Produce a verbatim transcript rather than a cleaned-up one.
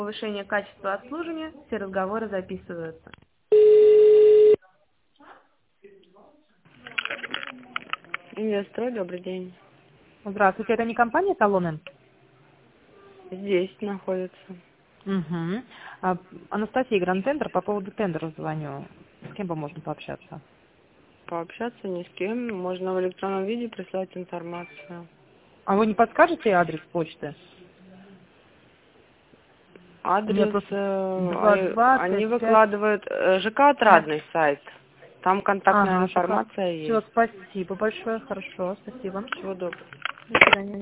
Повышение качества обслуживания, все разговоры записываются. Инвестрой, добрый день. Здравствуйте, это не компания «Талоны»? Здесь находится. Угу. А, Анастасия, Гранд-центр, по поводу тендера звоню. С кем бы можно пообщаться? Пообщаться ни с кем. Можно в электронном виде прислать информацию. А вы не подскажете адрес почты? У меня Адрес, просто два э, они двадцать пять. выкладывают э, ЖК Отрадный сайт. Там контактная Ага, ЖК. информация Все, есть. спасибо большое, хорошо, спасибо. Всего доброго. До свидания.